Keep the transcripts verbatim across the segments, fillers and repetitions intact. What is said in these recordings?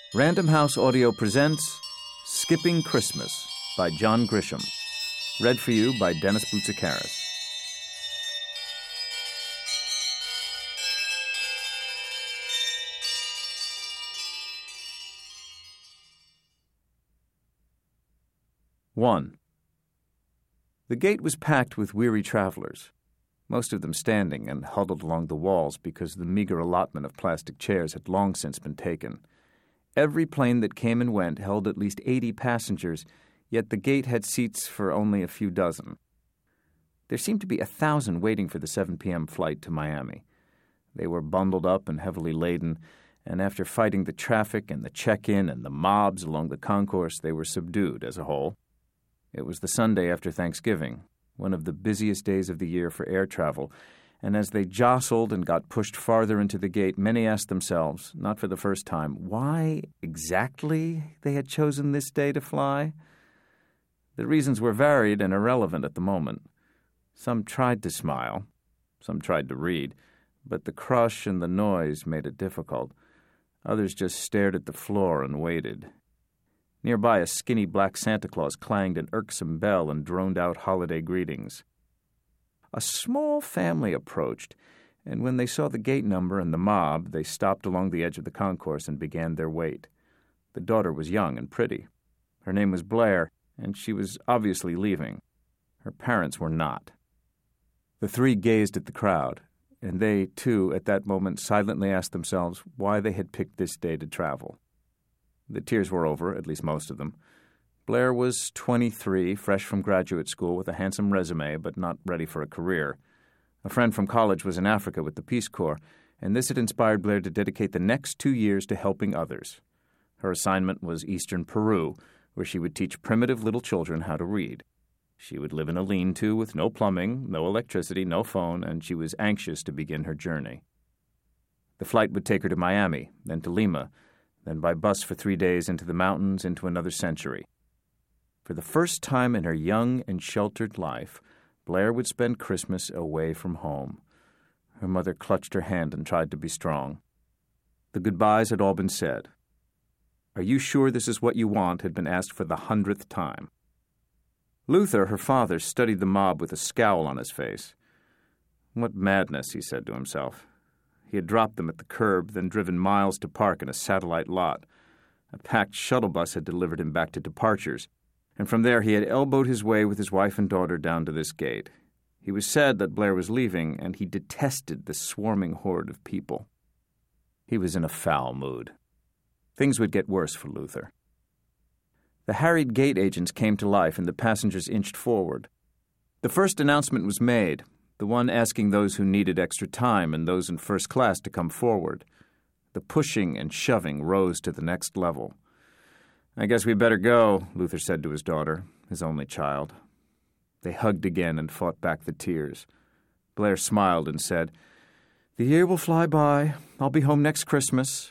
Random House Audio presents Skipping Christmas by John Grisham. Read for you by Dennis Boutsikaris. One. The gate was packed with weary travelers, most of them standing and huddled along the walls because the meager allotment of plastic chairs had long since been taken. Every plane that came and went held at least eighty passengers, yet the gate had seats for only a few dozen. There seemed to be a thousand waiting for the seven p.m. flight to Miami. They were bundled up and heavily laden, and after fighting the traffic and the check-in and the mobs along the concourse, they were subdued as a whole. It was the Sunday after Thanksgiving, one of the busiest days of the year for air travel, and as they jostled and got pushed farther into the gate, many asked themselves, not for the first time, why exactly they had chosen this day to fly. The reasons were varied and irrelevant at the moment. Some tried to smile, some tried to read, but the crush and the noise made it difficult. Others just stared at the floor and waited. Nearby, a skinny black Santa Claus clanged an irksome bell and droned out holiday greetings. A small family approached, and when they saw the gate number and the mob, they stopped along the edge of the concourse and began their wait. The daughter was young and pretty. Her name was Blair, and she was obviously leaving. Her parents were not. The three gazed at the crowd, and they, too, at that moment silently asked themselves why they had picked this day to travel. The tears were over, at least most of them. Blair was twenty-three, fresh from graduate school with a handsome resume, but not ready for a career. A friend from college was in Africa with the Peace Corps, and this had inspired Blair to dedicate the next two years to helping others. Her assignment was eastern Peru, where she would teach primitive little children how to read. She would live in a lean-to with no plumbing, no electricity, no phone, and she was anxious to begin her journey. The flight would take her to Miami, then to Lima, then by bus for three days into the mountains, into another century. For the first time in her young and sheltered life, Blair would spend Christmas away from home. Her mother clutched her hand and tried to be strong. The goodbyes had all been said. "Are you sure this is what you want?" had been asked for the hundredth time. Luther, her father, studied the mob with a scowl on his face. What madness, he said to himself. He had dropped them at the curb, then driven miles to park in a satellite lot. A packed shuttle bus had delivered him back to Departures, and from there he had elbowed his way with his wife and daughter down to this gate. He was sad that Blair was leaving, and he detested the swarming horde of people. He was in a foul mood. Things would get worse for Luther. The harried gate agents came to life, and the passengers inched forward. The first announcement was made, the one asking those who needed extra time and those in first class to come forward. The pushing and shoving rose to the next level. "I guess we better go," Luther said to his daughter, his only child. They hugged again and fought back the tears. Blair smiled and said, "The year will fly by. I'll be home next Christmas."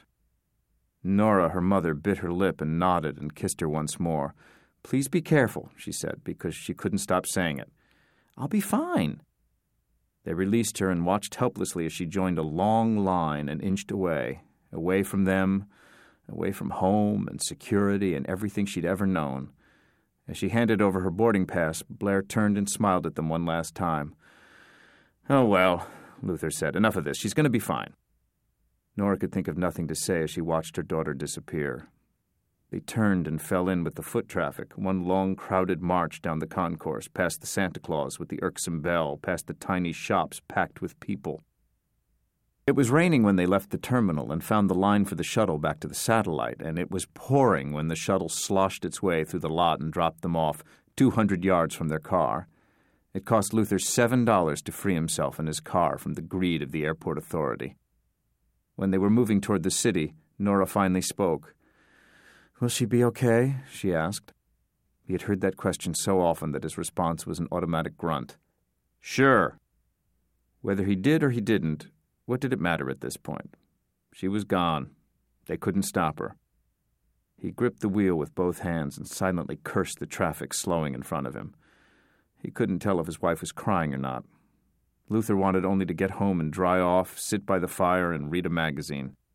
Nora, her mother, bit her lip and nodded and kissed her once more. "Please be careful," she said, because she couldn't stop saying it. "I'll be fine." They released her and watched helplessly as she joined a long line and inched away, away from them, away from home and security and everything she'd ever known. As she handed over her boarding pass, Blair turned and smiled at them one last time. "Oh, well," Luther said, "enough of this. She's going to be fine." Nora could think of nothing to say as she watched her daughter disappear. They turned and fell in with the foot traffic, one long crowded march down the concourse, past the Santa Claus with the irksome bell, past the tiny shops packed with people. It was raining when they left the terminal and found the line for the shuttle back to the satellite, and it was pouring when the shuttle sloshed its way through the lot and dropped them off two hundred yards from their car. It cost Luther seven dollars to free himself and his car from the greed of the airport authority. When they were moving toward the city, Nora finally spoke. "Will she be okay?" she asked. He had heard that question so often that his response was an automatic grunt. "Sure." Whether he did or he didn't, what did it matter at this point? She was gone. They couldn't stop her. He gripped the wheel with both hands and silently cursed the traffic slowing in front of him. He couldn't tell if his wife was crying or not. Luther wanted only to get home and dry off, sit by the fire, and read a magazine.